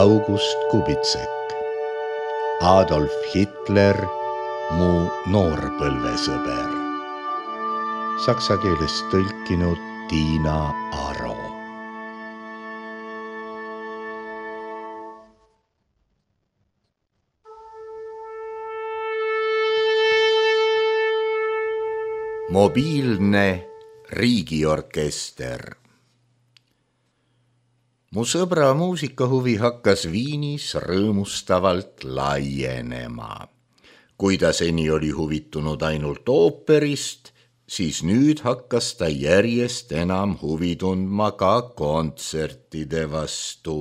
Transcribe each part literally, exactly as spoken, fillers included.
August Kubitsek, Adolf Hitler, mu noorpõlvesõber. Saksa keelest tõlkinud Tiina Aro. Mobiilne riigiorkester. Mu sõbra muusikahuvi hakkas Viinis rõõmustavalt laienema. Kui ta seni oli huvitunud ainult ooperist, siis nüüd hakkas ta järjest enam huvi tundma ka kontsertide vastu.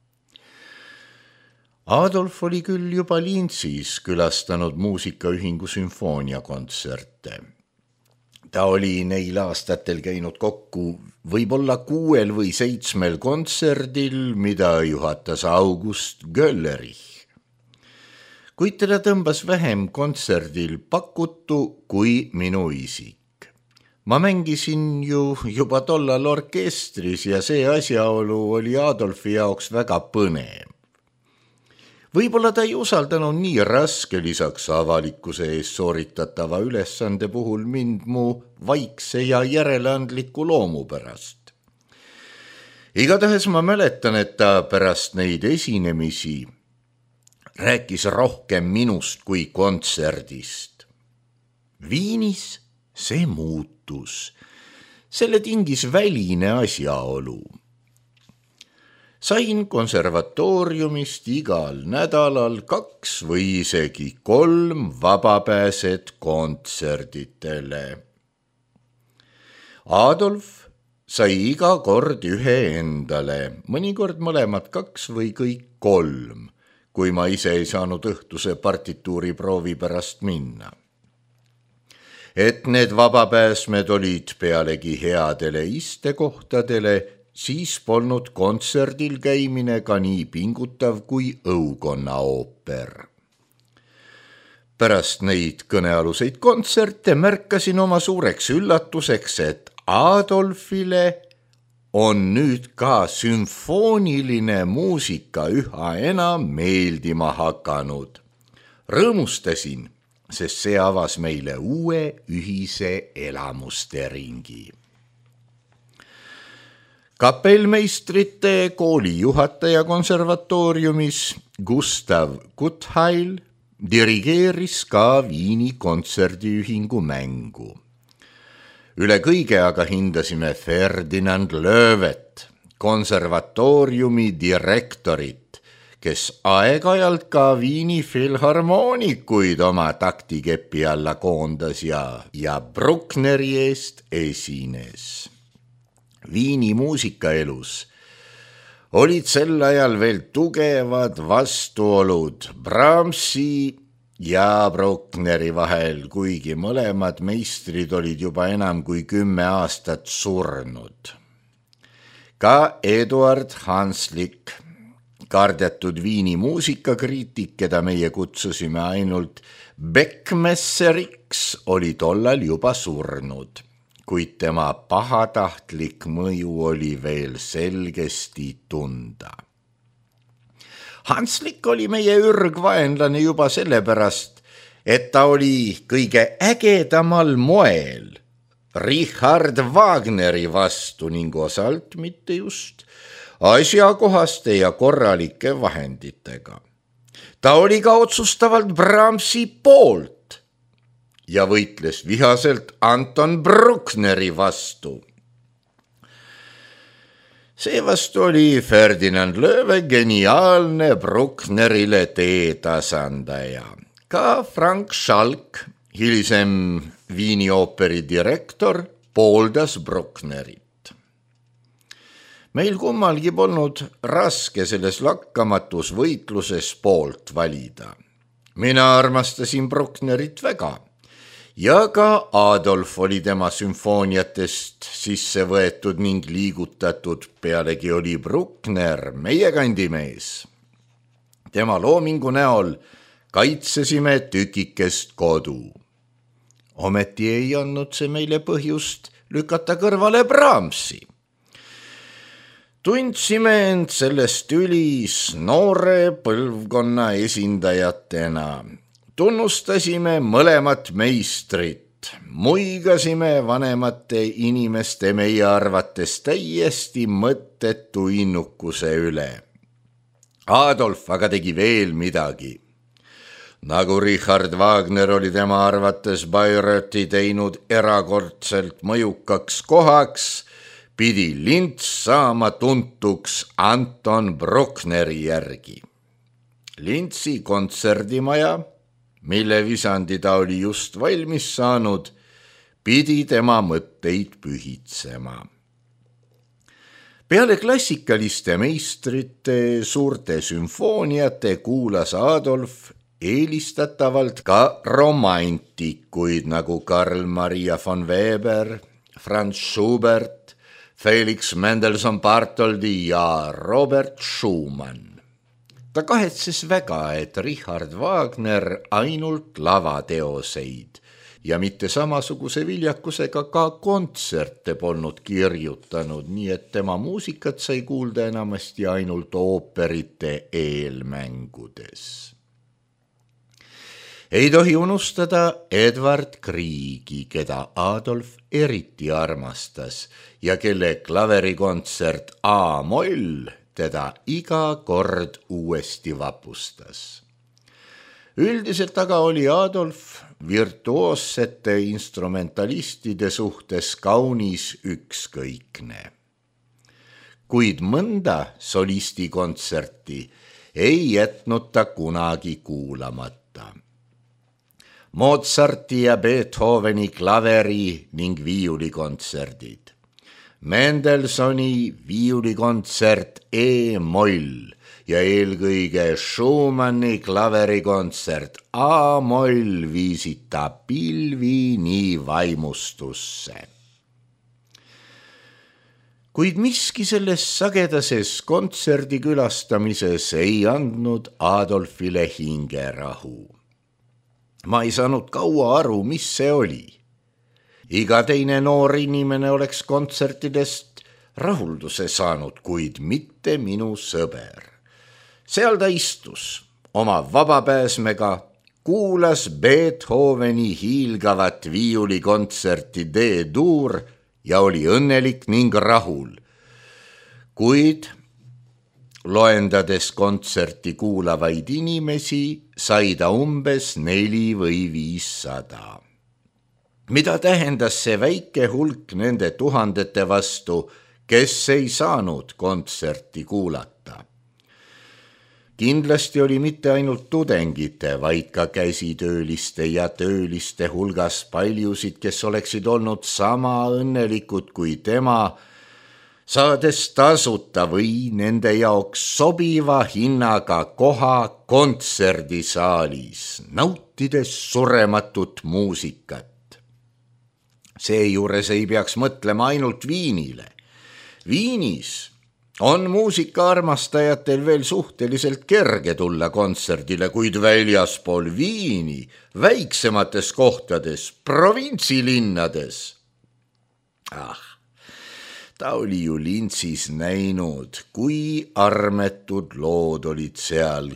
Adolf oli küll juba Linzis külastanud muusikaühingu sümfooniakontserte. Ta oli neil aastatel käinud kokku võib-olla kuuel või seitsmel kontserdil, mida juhatas August Göllerich. Kuid teda tõmbas vähem kontserdil pakutu kui minu isik. Ma mängisin ju juba tollal orkestris ja see asjaolu oli Adolfi jaoks väga põnev. Võib-olla ta ei usaldanud nii raske lisaks avalikkuse ees sooritatava ülesande puhul mind mu vaikse ja järeleandliku loomu pärast. Igatahes ma mäletan, et ta pärast neid esinemisi rääkis rohkem minust kui kontserdist. Viinis see muutus. Selle tingis väline asjaolu. Sain konservatooriumist igal nädalal kaks või isegi kolm vabapääset kontserditele. Adolf sai iga kord ühe endale, mõnikord mõlemad kaks või kõik kolm, kui ma ise ei saanud õhtuse partituuri proovi pärast minna. Et need vabapääsmed olid pealegi headele istekohtadele, siis polnud kontserdil käimine ka nii pingutav kui õukonna ooper. Pärast neid kõnealuseid kontserte märkasin oma suureks üllatuseks, et Adolfile on nüüd ka sümfooniline muusika üha enam meeldima hakanud. Rõõmustasin, sest see avas meile uue ühise elamuste ringi. Kapellmeistrite kooli juhataja konservatooriumis Gustav Guttheil dirigeeris ka Viini kontserdiühingu mängu. Üle kõige aga hindasime Ferdinand Löövet, konservatooriumi direktorit, kes aeg-ajalt ka Viini filharmoonikuid oma taktikepi alla koondas ja, ja Bruckneri eest esines. Viini muusikaelus olid sel ajal veel tugevad vastuolud Brahmsi ja Bruckneri vahel, kuigi mõlemad meistrid olid juba enam kui kümme aastat surnud. Ka Eduard Hanslik, kardetud Viini muusikakriitik, keda meie kutsusime ainult Beckmesseriks, oli tollal juba surnud, kuid tema pahatahtlik mõju oli veel selgesti tunda. Hanslik oli meie ürgvaenlane juba sellepärast, et ta oli kõige ägedamal moel Richard Wagneri vastu ning osalt mitte just asjakohaste ja korralike vahenditega. Ta oli ka otsustavalt Brahmsi poolt ja võitles vihaselt Anton Bruckneri vastu. Seevastu oli Ferdinand Lööve geniaalne Brucknerile teetasandaja. Ka Frank Schalk, hilisem Viini ooperi direktor, pooldas Brucknerit. Meil kummalgi polnud raske selles lakkamatus võitluses poolt valida. Mina armastasin Brucknerit väga. Ja ka Adolf oli tema sümfooniatest sisse võetud ning liigutatud, pealegi oli Bruckner meie kandimees. Tema loomingu näol kaitsesime tükikest kodu. Ometi ei andnud see meile põhjust lükata kõrvale Brahmsi. Tundsime end sellest ülis noore põlvkonna esindajatena. Tunnustasime mõlemat meistrit, muigasime vanemate inimeste meie arvates täiesti mõttetu innukuse üle. Adolf aga tegi veel midagi. Nagu Richard Wagner oli tema arvates Bayreuthi teinud erakordselt mõjukaks kohaks, pidi Linz saama tuntuks Anton Bruckneri järgi. Linzi kontserdimaja, mille visandi ta oli just valmis saanud, pidi tema mõtteid pühitsema. Peale klassikaliste meistrite suurte sümfooniate kuulas Adolf eelistatavalt ka romantikuid nagu Karl Maria von Weber, Franz Schubert, Felix Mendelssohn Bartholdy ja Robert Schumann. Ta kahetses väga, et Richard Wagner ainult lavateoseid ja mitte samasuguse viljakusega ka kontserte polnud kirjutanud, nii et tema muusikat sai kuulda enamasti ainult ooperite eelmängudes. Ei tohi unustada Edward Griegi, keda Adolf eriti armastas ja kelle klaverikontsert A-moll teda iga kord uuesti vapustas. Üldiselt aga oli Adolf virtuoossete instrumentalistide suhtes kaunis ükskõikne. Kuid mõnda solistikontserti ei jätnud ta kunagi kuulamata. Mozarti ja Beethoveni klaveri ning viiulikontserdid, Mendelssohni viiulikontsert E-moll ja eelkõige Schumanni klaverikontsert A-moll viisid ta pilvini vaimustusse. Kuid miski selles sagedases kontserdi külastamises ei andnud Adolfile hingerahu. Ma ei saanud kaua aru, mis see oli. Iga teine noor inimene oleks kontsertidest rahulduse saanud, kuid mitte minu sõber. Seal ta istus oma vabapääsmega, kuulas Beethoveni hiilgavat viiulikontserti D-dur ja oli õnnelik ning rahul. Kuid loendades kontserti kuulavaid inimesi sai ta umbes neli või viissada. Mida tähendas see väike hulk nende tuhandete vastu, kes ei saanud kontserti kuulata? Kindlasti oli mitte ainult tudengite, vaid ka käsitööliste ja tööliste hulgas paljusid, kes oleksid olnud sama õnnelikud kui tema, saades tasuta või nende jaoks sobiva hinnaga koha kontserdisaalis, nautides surematut muusikat. Seejuures ei peaks mõtlema ainult Viinile. Viinis on muusikaarmastajatel veel suhteliselt kerge tulla kontserdile, kuid väljaspool Viini, väiksemates kohtades, provintsilinnades. Ah, ta oli ju Linzis näinud, kui armetud lood olid seal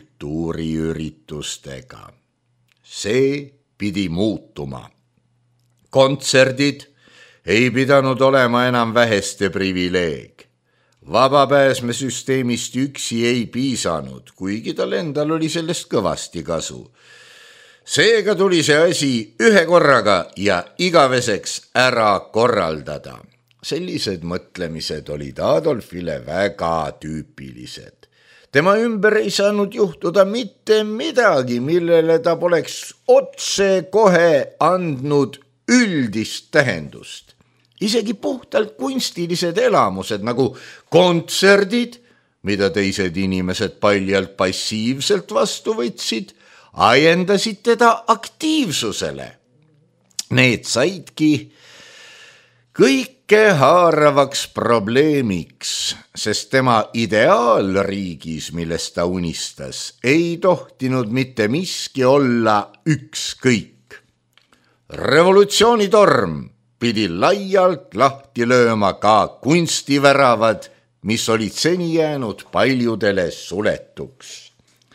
kultuuriüritustega. See pidi muutuma. Kontserdid ei pidanud olema enam väheste privileeg. Vabapääsmesüsteemist üksi ei piisanud, kuigi tal endal oli sellest kõvasti kasu. Seega tuli see asi ühe korraga ja igaveseks ära korraldada. Sellised mõtlemised olid Adolfile väga tüüpilised. Tema ümber ei saanud juhtuda mitte midagi, millele ta poleks otse kohe andnud üldist tähendust. Isegi puhtalt kunstilised elamused nagu kontserdid, mida teised inimesed paljalt passiivselt vastu võtsid, ajendasid teda aktiivsusele. Need saidki kõike haaravaks probleemiks, sest tema ideaalriigis, millest ta unistas, ei tohtinud mitte miski olla ükskõik. Revolutsioonitorm pidi laialt lahti lööma ka kunstiväravad mis olid seni jäänud paljudele suletuks.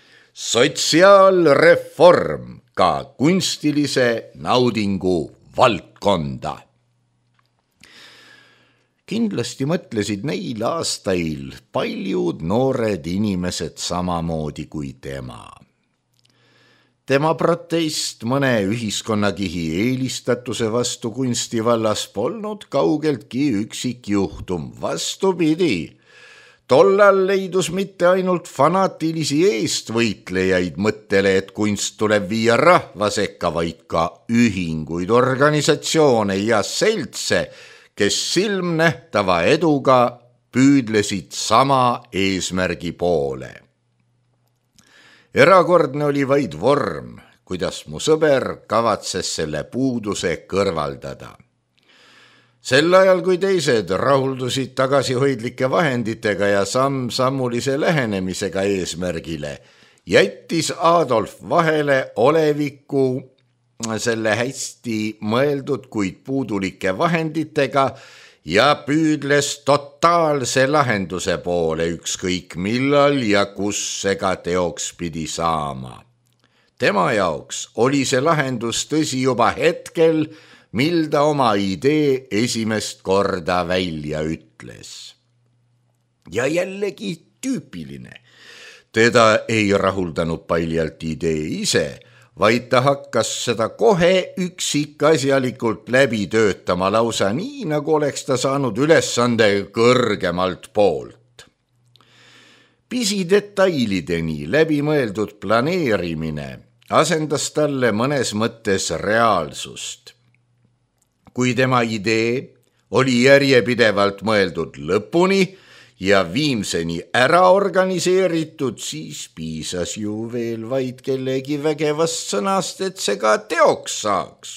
Sotsiaalreform ka kunstilise naudingu valdkonda. Kindlasti mõtlesid neil aastail paljud noored inimesed samamoodi kui tema. Tema protest mõne ühiskonnakihi eelistatuse vastu kunstivallas polnud kaugeltki üksik juhtum. Vastupidi, tollal leidus mitte ainult fanaatilisi eestvõitlejaid mõttele, et kunst tuleb viia rahva sekka, vaid ka ühinguid, organisatsioone ja seltse, kes silmnähtava eduga püüdlesid sama eesmärgi poole. Erakordne oli vaid vorm, kuidas mu sõber kavatses selle puuduse kõrvaldada. Sel ajal, kui teised rahuldusid tagasihoidlike vahenditega ja samm-sammulise lähenemisega eesmärgile, jättis Adolf vahele oleviku selle hästi mõeldud, kuid puudulike vahenditega ja püüdles totaalse lahenduse poole ükskõik millal ja kus sega teoks pidi saama. Tema jaoks oli see lahendus tõsi juba hetkel, mil ta oma idee esimest korda välja ütles. Ja jällegi tüüpiline. Teda ei rahuldanud paljalt idee ise, vaid ta hakkas seda kohe üksikasjalikult läbi töötama lausa nii, nagu oleks ta saanud ülesande kõrgemalt poolt. Pisidetailideni läbimõeldud planeerimine asendas talle mõnes mõttes reaalsust. Kui tema idee oli järjepidevalt mõeldud lõpuni ja viimseni ära organiseeritud, siis piisas ju veel vaid kellegi vägevast sõnast, et see ka teoks saaks.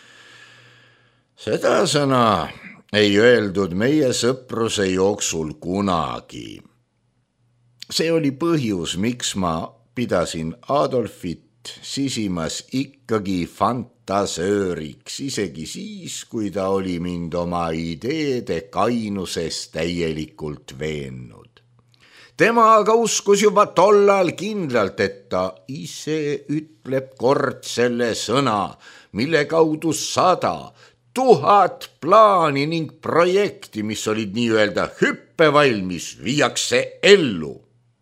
Seda sõna ei öeldud meie sõpruse jooksul kunagi. See oli põhjus, miks ma pidasin Adolfit sisimas ikkagi fantasööriks, isegi siis, kui ta oli mind oma ideede kainuses täielikult veennud. Tema aga uskus juba tollal kindlalt, et ta ise ütleb kord selle sõna, mille kaudu sada, tuhat plaani ning projekti, mis olid nii-öelda hüppevalmis, viiakse ellu.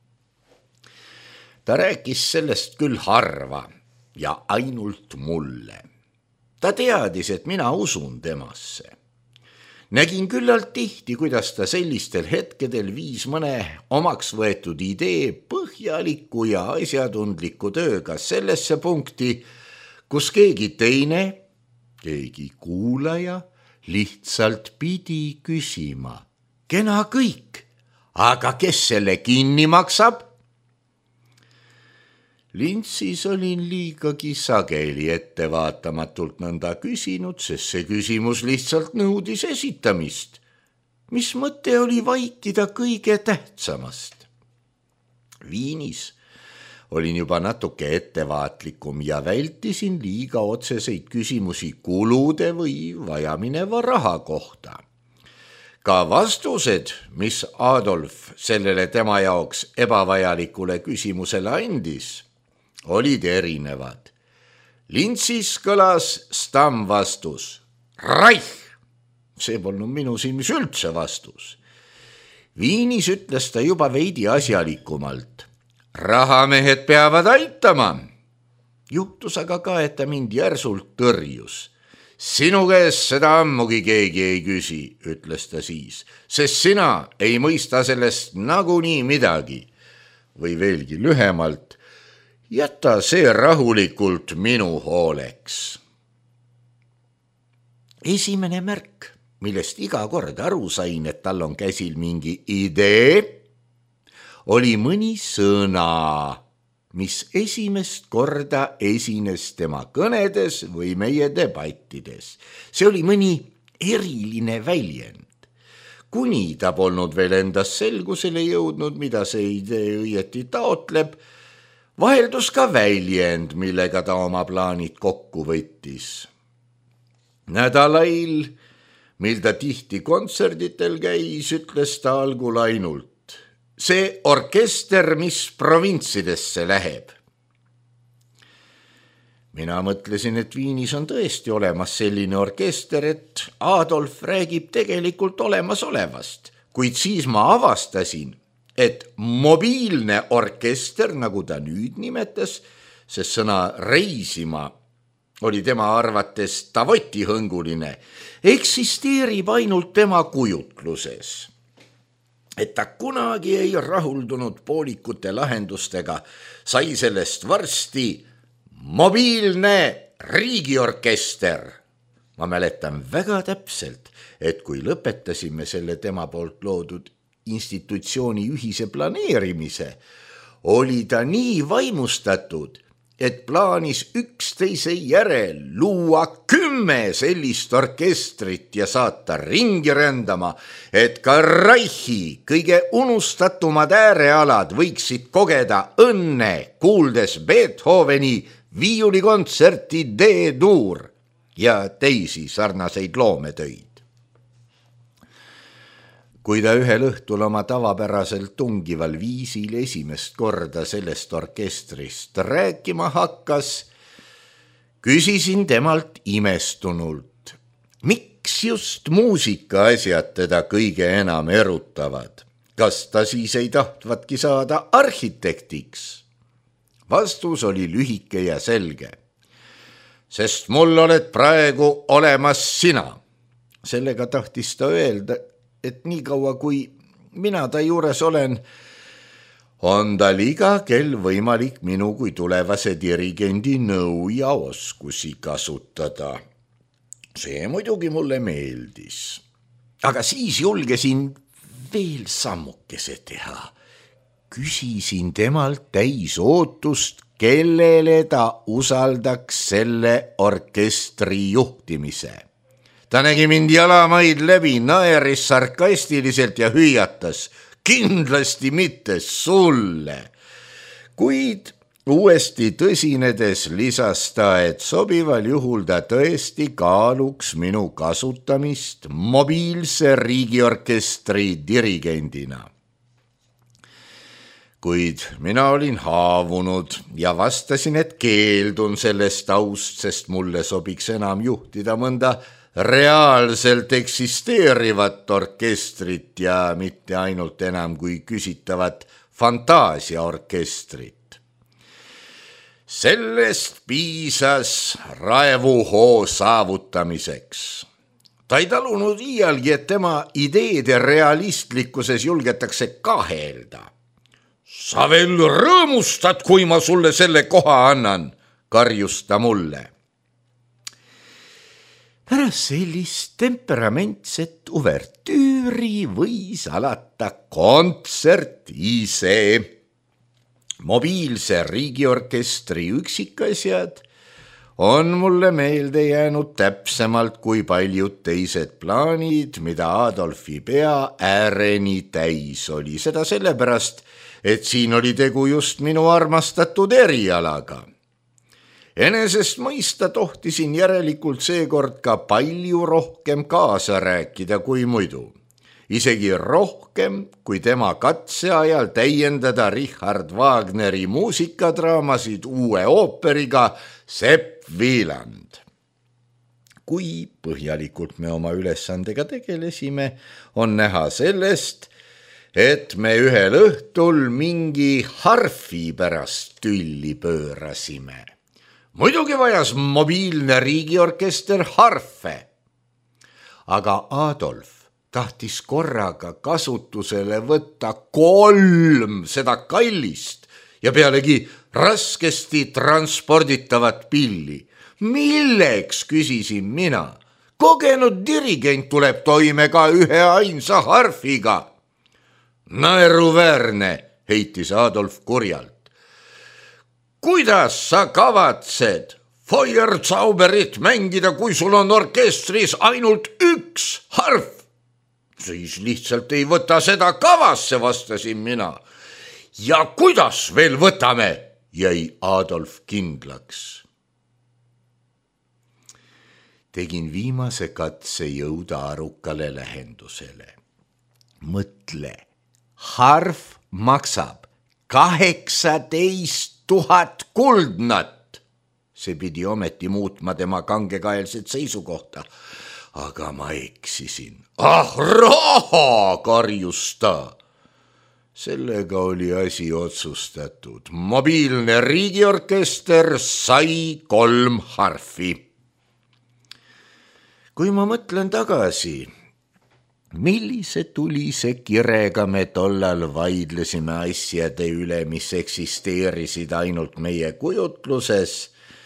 Ta rääkis sellest küll harva ja ainult mulle. Ta teadis, et mina usun temasse. Nägin küllalt tihti, kuidas ta sellistel hetkedel viis mõne omaks võetud idee põhjaliku ja asjatundliku tööga sellesse punkti, kus keegi teine, keegi kuulaja lihtsalt pidi küsima. Kena kõik, aga kes selle kinni maksab? Lintsis olin liigagi sageli ettevaatamatult nõnda küsinud, sest see küsimus lihtsalt nõudis esitamist. Mis mõte oli vaikida kõige tähtsamast? Viinis olin juba natuke ettevaatlikum ja vältisin liiga otseseid küsimusi kulude või vajamineva raha kohta. Ka vastused, mis Adolf sellele tema jaoks ebavajalikule küsimusele andis, olid erinevad. Lintsis kõlas stammvastus. Raih! See polnud minu silmis üldse vastus. Viinis ütles ta juba veidi asjalikumalt. Rahamehed peavad aitama. Juhtus aga ka, et ta mind järsult tõrjus. Sinu käest seda ammugi keegi ei küsi, ütles ta siis, sest sina ei mõista sellest nagunii midagi. Või veelgi lühemalt, jäta see rahulikult minu hooleks. Esimene märk, millest iga kord aru sain, et tal on käsil mingi idee, oli mõni sõna, mis esimest korda esines tema kõnedes või meie debattides. See oli mõni eriline väljend. Kuni ta polnud veel endas selgusele jõudnud, mida see idee õieti taotleb, vaheldus ka väljend, millega ta oma plaanid kokku võttis. Nädalail mil ta tihti kontserditel käis, ütles ta algul ainult: see orkester, mis provintsidesse läheb. Mina mõtlesin, et Viinis on tõesti olemas selline orkester, et Adolf räägib tegelikult olemasolevast, kuid siis ma avastasin, et mobiilne orkester, nagu ta nüüd nimetas, sest sõna reisima oli tema arvates tavotihõnguline, eksisteerib ainult tema kujutluses. Et ta kunagi ei rahuldunud poolikute lahendustega, sai sellest varsti mobiilne riigiorkester. Ma mäletan väga täpselt, et kui lõpetasime selle tema poolt loodud institutsiooni ühise planeerimise, oli ta nii vaimustatud, et plaanis üksteise järel luua kümme sellist orkestrit ja saata ringi rändama, et ka Reichi kõige unustatumad äärealad võiksid kogeda õnne, kuuldes Beethoveni viiulikontserti D-dur ja teisi sarnaseid loometöid. Kui ta ühel õhtul oma tavapäraselt tungival viisil esimest korda sellest orkestrist rääkima hakkas, küsisin temalt imestunult, miks just muusikaasjad teda kõige enam erutavad. Kas ta siis ei tahtvatki saada arhitektiks? Vastus oli lühike ja selge. Sest mul oled praegu olemas sina. Sellega tahtis ta öelda, et nii kaua kui mina ta juures olen, on tal iga kell võimalik minu kui tulevase dirigendi nõu ja oskusi kasutada. See muidugi mulle meeldis. Aga siis julgesin veel sammukese teha. Küsisin temalt täis ootust, kellele ta usaldaks selle orkestri juhtimise. Ta nägi mind jalamaid läbi, naeris sarkastiliselt ja hüüatas, kindlasti mitte sulle. Kuid uuesti tõsinedes lisas ta, et sobival juhul ta tõesti kaaluks minu kasutamist mobiilse riigiorkestri dirigendina. Kuid mina olin haavunud ja vastasin, et keeldun sellest aust, sest mulle sobiks enam juhtida mõnda reaalselt eksisteerivat orkestrit ja mitte ainult enam kui küsitavat fantaasiaorkestrit. Sellest piisas raevuhoo saavutamiseks. Ta ei talunud iialgi, et tema ideede realistlikkuses julgetakse kahelda. Sa veel rõõmustad, kui ma sulle selle koha annan, karjus ta mulle. Pärast sellist temperamentset uvertüüri võis alata kontsert ise. Mobiilse riigiorkestri üksikasjad on mulle meelde jäänud täpsemalt kui paljud teised plaanid, mida Adolfi pea ääreni täis oli. Seda sellepärast, et siin oli tegu just minu armastatud erialaga. Enesest mõista tohtisin järelikult seekord ka palju rohkem kaasa rääkida kui muidu. Isegi rohkem kui tema katse ajal täiendada Richard Wagneri muusikadraamasid uue ooperiga Sepp Wieland. Kui põhjalikult me oma ülesandega tegelesime, on näha sellest, et me ühel õhtul mingi harfi pärast tülli pöörasime. Muidugi vajas mobiilne riigiorkester harfe. Aga Adolf tahtis korraga kasutusele võtta kolm seda kallist ja pealegi raskesti transporditavat pilli. Milleks, küsisin mina? Kogenud dirigent tuleb toime ka ühe ainsa harfiga. Naeruväärne, heitis Adolf kurjalt. Kuidas sa kavatsed Feuerzauberit mängida, kui sul on orkestris ainult üks harf? Siis lihtsalt ei võta seda kavasse, vastasin mina. Ja kuidas veel võtame, jäi Adolf kindlaks. tegin viimase katse jõuda arukale lähendusele. Mõtle, harf maksab kaheksateist tuhat kuldnat. See pidi ometi muutma tema kangekaelset seisukohta. Aga ma eksisin. Ah, raha, karjus ta. Sellega oli asi otsustatud. Mobiilne riigiorkester sai kolm harfi. Kui ma mõtlen tagasi, millise tulise kirega me tollal vaidlesime asjade üle, mis eksisteerisid ainult meie kujutluses,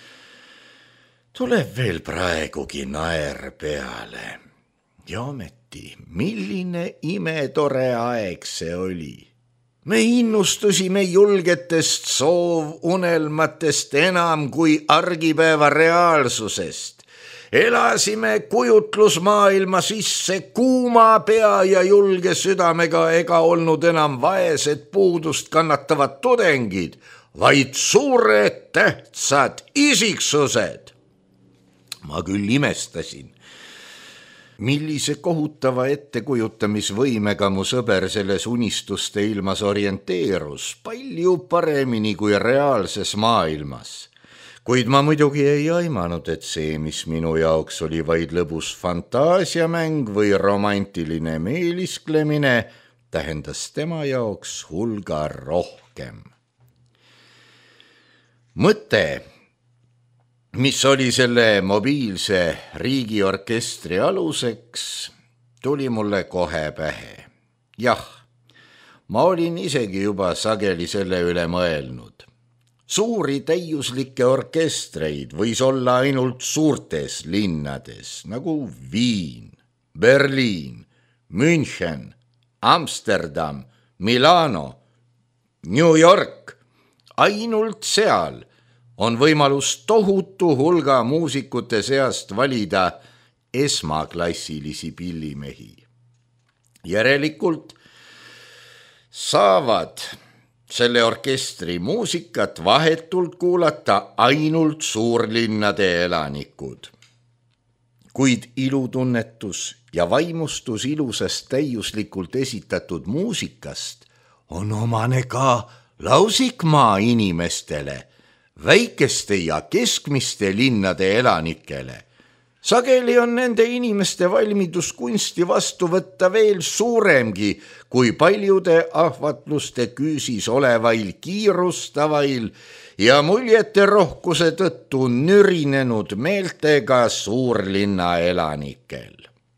tuleb veel praegugi naer peale. Ja ometi, milline imetore aeg see oli. Me innustusime julgetest soovunelmatest enam kui argipäeva reaalsusest. Elasime kujutlusmaailma sisse kuuma pea ja julge südamega ega olnud enam vaesed puudust kannatavad tudengid, vaid suured tähtsad isiksused. Ma küll imestasin, millise kohutava ettekujutamisvõimega mu sõber selles unistuste ilmas orienteerus, palju paremini kui reaalses maailmas. Kuid ma muidugi ei aimanud, et see, mis minu jaoks oli vaid lõbus fantaasiamäng või romantiline meelisklemine, tähendas tema jaoks hulga rohkem. Mõte, mis oli selle mobiilse riigiorkestri aluseks, tuli mulle kohe pähe. Jah, ma olin isegi juba sageli selle üle mõelnud. Suuri täiuslikke orkestreid võis olla ainult suurtes linnades, nagu Viin, Berliin, München, Amsterdam, Milano, New York. Ainult seal on võimalus tohutu hulga muusikute seast valida esmaklassilisi pillimehi. Järelikult saavad selle orkestri muusikat vahetult kuulata ainult suurlinnade elanikud. Kuid ilutunnetus ja vaimustus ilusast täiuslikult esitatud muusikast on omane ka lausikmaa inimestele, väikeste ja keskmiste linnade elanikele. Sageli on nende inimeste valmidus kunsti vastu võtta veel suuremgi kui paljude ahvatluste küüsis olevail kiirustavail ja muljete rohkuse tõttu nürinenud meeltega suurlinna elanikel.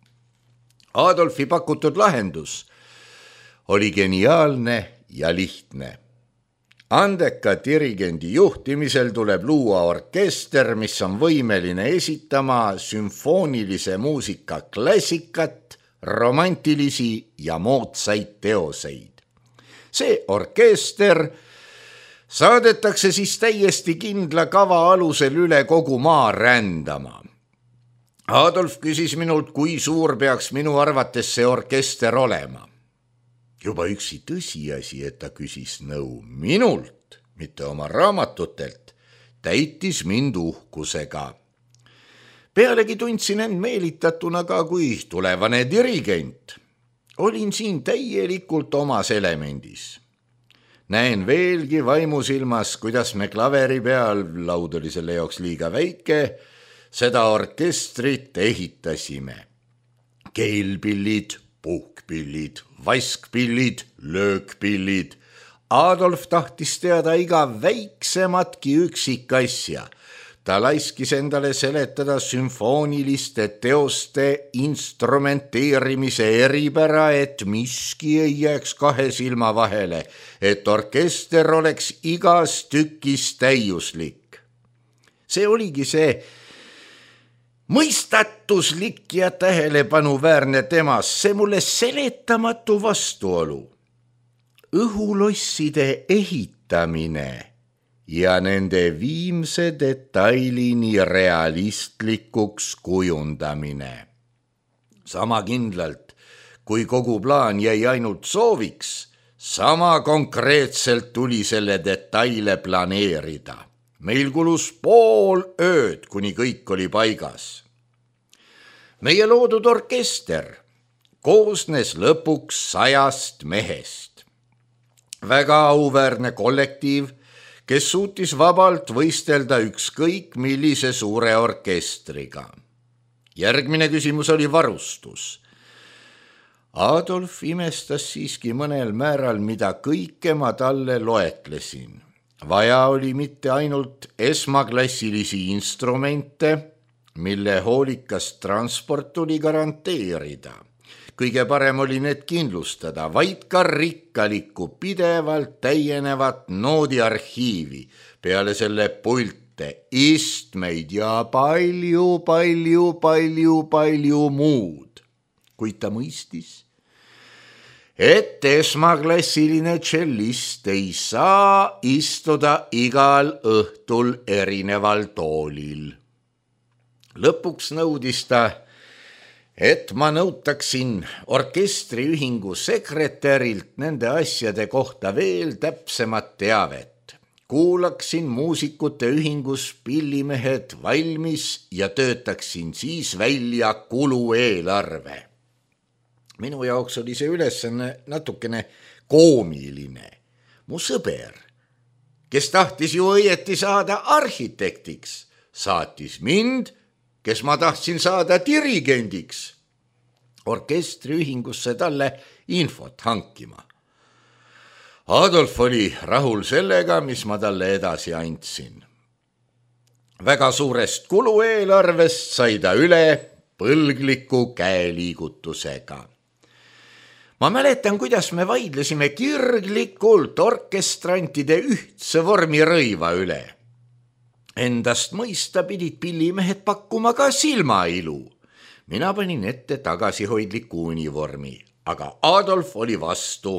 Adolfi pakutud lahendus oli geniaalne ja lihtne. Andeka dirigendi juhtimisel tuleb luua orkester, mis on võimeline esitama sümfoonilise muusika klassikat, romantilisi ja moodsaid teoseid. See orkester saadetakse siis täiesti kindla kava alusel üle kogu maa rändama. Adolf küsis minult, kui suur peaks minu arvates see orkester olema. Juba üksi tõsiasi, et ta küsis nõu minult, mitte oma raamatutelt, täitis mind uhkusega. Pealegi tundsin end meelitatuna ka kui tulevane dirigent. Olin siin täielikult omas elemendis. Näen veelgi vaimusilmas, kuidas me klaveri peal, laud oli selle jaoks liiga väike, seda orkestrit ehitasime. Keelpillid, puhkpillid, vaskpillid, löökpillid. Adolf tahtis teada iga väiksematki üksikasja. Ta laiskis endale seletada sümfooniliste teoste instrumenteerimise eripära, et miski ei jääks kahe silma vahele, et orkester oleks igas tükis täiuslik. See oligi see mõistatuslik ja tähelepanuväärne temas, see mulle seletamatu vastuolu. Õhulosside ehitamine ja nende viimse detailini realistlikuks kujundamine. Sama kindlalt, kui kogu plaan jäi ainult sooviks, sama konkreetselt tuli selle detaile planeerida. Meil kulus pool ööd, kuni kõik oli paigas. meie loodud orkester koosnes lõpuks sajast mehest. Väga auväärne kollektiiv, kes suutis vabalt võistelda ükskõik millise suure orkestriga. Järgmine küsimus oli varustus. Adolf imestas siiski mõnel määral, mida kõike ma talle loetlesin. Vaja oli mitte ainult esmaklassilisi instrumente, mille hoolikas transport tuli garanteerida. Kõige parem oli need kindlustada, vaid ka rikkalikku pidevalt täienevat noodiarhiivi, peale selle pulte, istmeid ja palju, palju, palju, palju muud. Kuid ta mõistis, et esmaklassiline tšellist ei saa istuda igal õhtul erineval toolil. Lõpuks nõudis ta, et ma nõutaksin orkestriühingu sekretärilt nende asjade kohta veel täpsemat teavet. Kuulaksin muusikute ühingus pillimehed valmis ja töötaksin siis välja kulueelarve. Minu jaoks oli see ülesanne natukene koomiline. Mu sõber, kes tahtis ju õieti saada arhitektiks, saatis mind, kes ma tahtsin saada dirigendiks, orkestriühingusse talle infot hankima. Adolf oli rahul sellega, mis ma talle edasi andsin. Väga suurest kulueelarvest sai ta üle põlgliku käeliigutusega. Ma mäletan, kuidas me vaidlesime kirglikult orkestrantide ühtse vormi rõiva üle. Endast mõista pidid pillimehed pakkuma ka silmailu. Mina panin ette tagasihoidliku univormi, aga Adolf oli vastu.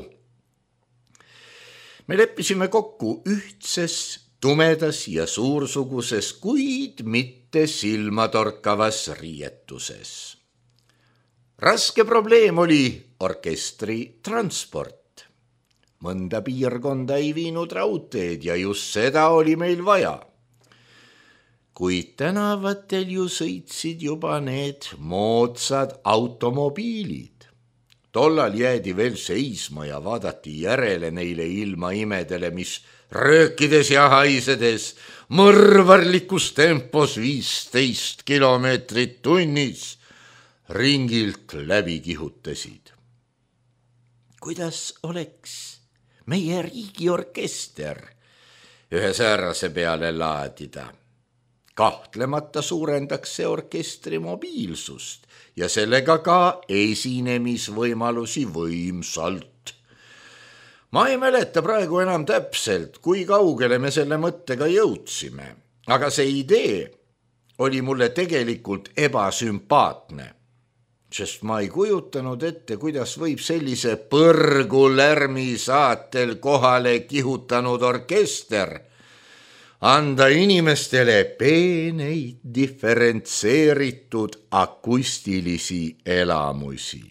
Me leppisime kokku ühtses, tumedas ja suursuguses, kuid mitte silmatorkavas riietuses. Raske probleem oli orkestri transport. Mõnda piirkonda ei viinud raudteed ja just seda oli meil vaja. Kuid tänavatel ju sõitsid juba need moodsad automobiilid. Tollal jäädi veel seisma ja vaadati järele neile ilmaimedele, mis röökides ja haisedes mõrvarlikus tempos viisteist kilomeetrit tunnis ringilt läbi kihutasid. Kuidas oleks meie riigiorkester ühe säärase peale laadida? Kahtlemata suurendaks see orkestri mobiilsust ja sellega ka esinemisvõimalusi võimsalt. Ma ei mäleta praegu enam täpselt, kui kaugele me selle mõttega jõudsime, aga see idee oli mulle tegelikult ebasümpaatne, sest ma ei kujutanud ette, kuidas võib sellise põrgu lärmi saatel kohale kihutanud orkester anda inimestele peeneid diferentseeritud akustilisi elamusi.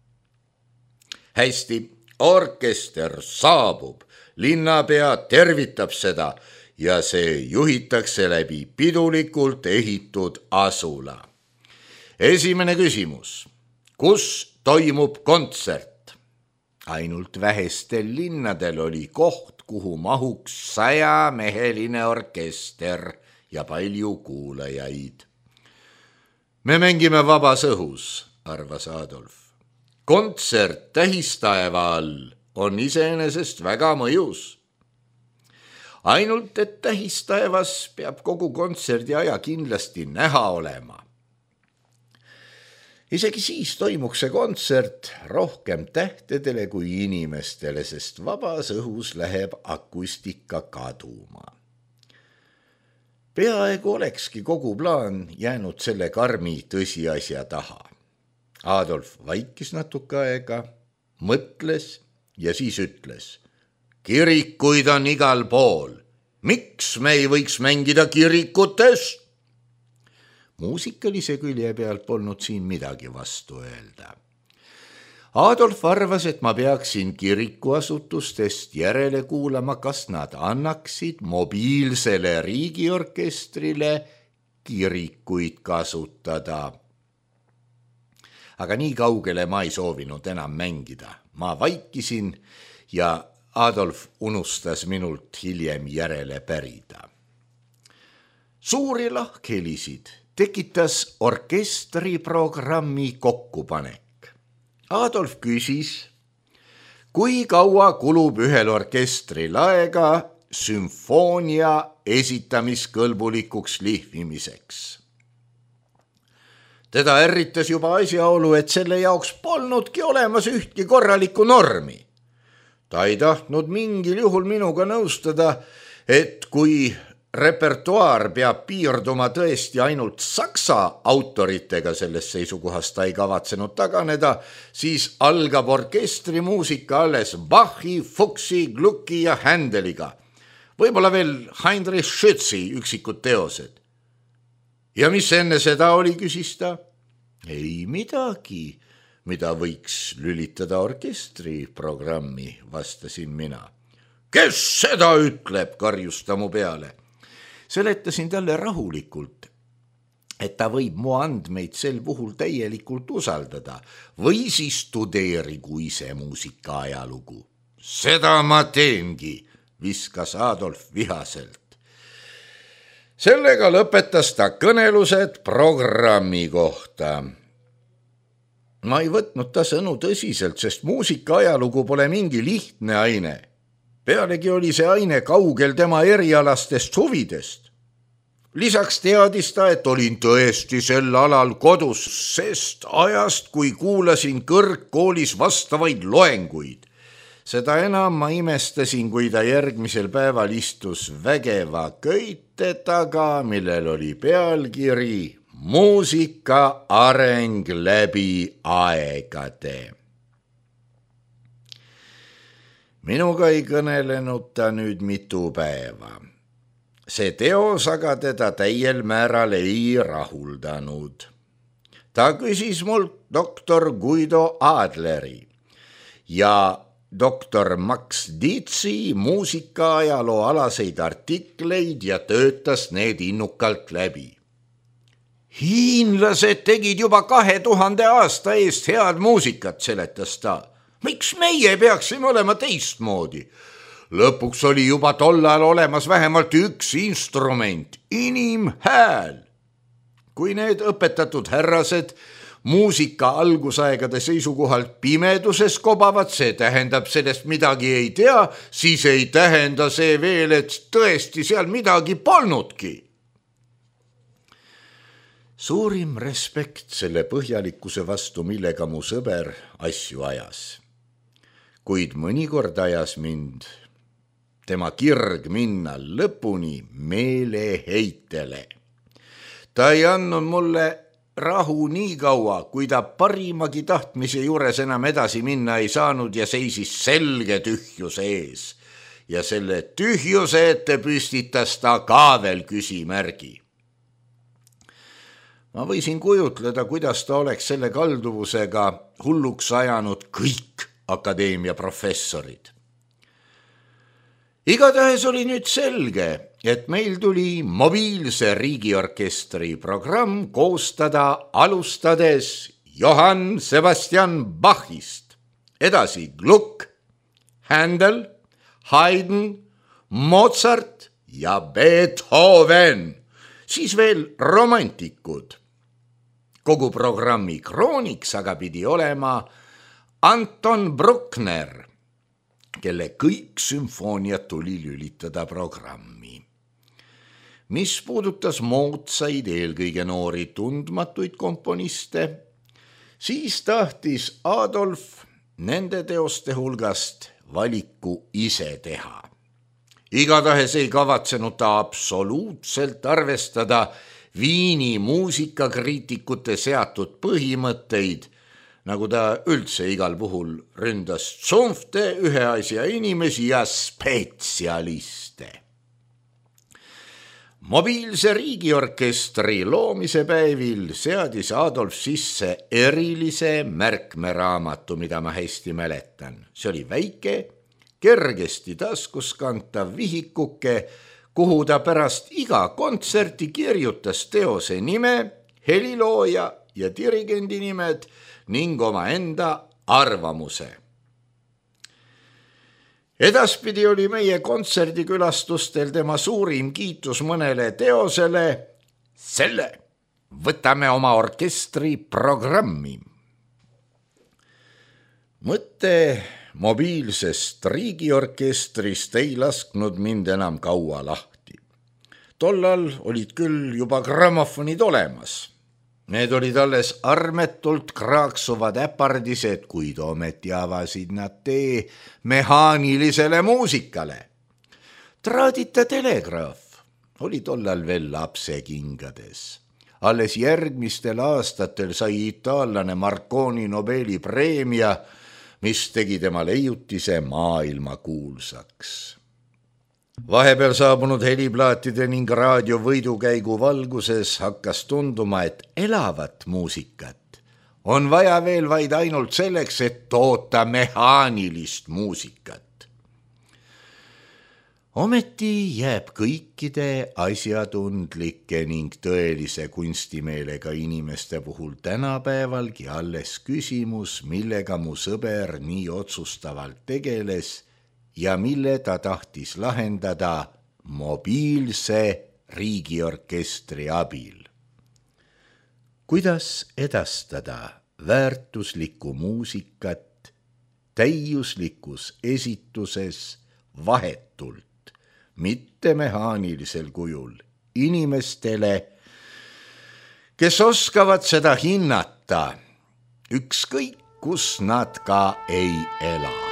Hästi, orkester saabub, linnapea tervitab seda ja see juhitakse läbi pidulikult ehitud asula. Esimene küsimus, kus toimub kontsert? Ainult vähestel linnadel oli koht, kuhu mahuks sajameheline orkester ja palju kuulajaid. Me mängime vabas õhus, arvas Adolf. Kontsert tähistaeva all on iseenesest väga mõjus. Ainult, et tähistaevas peab kogu kontserdi aja kindlasti näha olema. Isegi siis toimuks see kontsert rohkem tähtedele kui inimestele, sest vabas õhus läheb akustika kaduma. Peaaegu olekski kogu plaan jäänud selle karmi tõsiasja taha. Adolf vaikis natuke aega, mõtles ja siis ütles, kirikuid on igal pool. Miks me ei võiks mängida kirikutes? Muusikalise külje pealt polnud siin midagi vastu öelda. Adolf arvas, et ma peaksin kirikuasutustest järele kuulama, kas nad annaksid mobiilsele riigiorkestrile kirikuid kasutada. aga nii kaugele ma ei soovinud enam mängida. Ma vaikisin ja Adolf unustas minult hiljem järele pärida. Suuri lahkhelisid tekitas orkestriprogrammi kokkupanek. Adolf küsis, kui kaua kulub ühel orkestril aega sümfoonia esitamiskõlbulikuks lihvimiseks. Teda ärritas juba asjaolu, et selle jaoks polnudki olemas ühtki korralikku normi. Ta ei tahtnud mingil juhul minuga nõustada, et kui repertuaar peab piirduma tõesti ainult saksa autoritega, selles seisukohast ta ei kavatsenud taganeda, siis algab orkestrimuusika alles Bachi, Fuchsi, Glucki ja Händeliga. Võib-olla veel Heinrich Schützi üksikud teosed. Ja mis enne seda oli, küsis ta? Ei midagi, mida võiks lülitada orkestriprogrammi, vastasin mina. Kes seda ütleb, karjus ta mu peale. Seletasin talle rahulikult, et ta võib mu andmeid sel puhul täielikult usaldada või siis tudeerigu ise muusika ajalugu. Seda ma teengi, viskas Adolf vihaselt. Sellega lõpetas ta kõnelused programmi kohta. Ma ei võtnud ta sõnu tõsiselt, sest muusika ajalugu pole mingi lihtne aine. Pealegi oli see aine kaugel tema erialastest huvidest. Lisaks teadis ta, et olin tõesti sel alal kodus, sest ajast, kui kuulasin kõrgkoolis vastavaid loenguid. Seda enam ma imestasin, kui ta järgmisel päeval istus vägeva köite taga, millel oli pealkiri Muusika areng läbi aegade. Minuga ei kõnelenud ta nüüd mitu päeva. See teos aga teda täiel määral ei rahuldanud. Ta küsis mult doktor Guido Adleri ja doktor Max Dietzi muusikaajaloo alaseid artikleid ja töötas need innukalt läbi. Hiinlased tegid juba kahe tuhande aasta eest head muusikat, seletas ta. Miks meie peaksime olema teistmoodi? Lõpuks oli juba tollal olemas vähemalt üks instrument, inimhääl. Kui need õpetatud härrased muusika algusaegade seisukohalt pimeduses kobavad, see tähendab sellest midagi ei tea, siis ei tähenda see veel, et tõesti seal midagi polnudki. Suurim respekt selle põhjalikkuse vastu, millega mu sõber asju ajas. Kuid mõnikord ajas mind tema kirg minna lõpuni meeleheitele. Ta ei andnud mulle rahu nii kaua, kui ta parimagi tahtmise juures enam edasi minna ei saanud ja seisis selge tühjuse ees. Ja selle tühjuse ette püstitas ta ka veel küsimärgi. Ma võisin kujutleda, kuidas ta oleks selle kalduvusega hulluks ajanud kõik akadeemia professorid. Igatahes oli nüüd selge, et meil tuli mobiilse riigiorkestri programm koostada alustades Johann Sebastian Bachist, edasi Gluck, Händel, Haydn, Mozart ja Beethoven, siis veel romantikud. Kogu programmi krooniks aga pidi olema Anton Bruckner, kelle kõik sümfooniad tuli lülitada programmi. Mis puudutas moodsaid, eelkõige noori tundmatuid komponiste, siis tahtis Adolf nende teoste hulgast valiku ise teha. Igatahes ei kavatsenud ta absoluutselt arvestada Viini muusikakriitikute seatud põhimõtteid, nagu ta üldse igal puhul ründas tsunfte, ühe asja inimesi ja spetsialiste. Mobiilse riigiorkestri loomise päevil seadis Adolf sisse erilise märkmeraamatu, mida ma hästi mäletan. See oli väike, kergesti taskuskantav vihikuke, kuhu ta pärast iga kontserti kirjutas teose nime, helilooja ja dirigendi nimed ning omaenda arvamuse. Edaspidi oli meie kontserdikülastustel tema suurim kiitus mõnele teosele: selle võtame oma orkestri programmi. Mõte mobiilsest riigiorkestrist ei lasknud mind enam kaua lahti. Tollal olid küll juba grammofonid olemas. Need olid alles armetult kraaksuvad äpardised, kuid ometi avasid nad tee mehaanilisele muusikale. Traadita telegraaf oli tollal veel lapsekingades. Alles järgmistel aastatel sai itaallane Marconi Nobeli preemia, mis tegi tema leiutise maailma kuulsaks. Vahepeal saabunud heliplaatide ning raadio võidukäigu valguses hakkas tunduma, et elavat muusikat on vaja veel vaid ainult selleks, et toota mehaanilist muusikat. Ometi jääb kõikide asjatundlike ning tõelise kunstimeelega inimeste puhul tänapäevalgi alles küsimus, millega mu sõber nii otsustavalt tegeles ja mille ta tahtis lahendada mobiilse riigiorkestri abil. Kuidas edastada väärtuslikku muusikat täiuslikus esituses vahetult, mitte mehaanilisel kujul, inimestele, kes oskavad seda hinnata, ükskõik kus nad ka ei ela.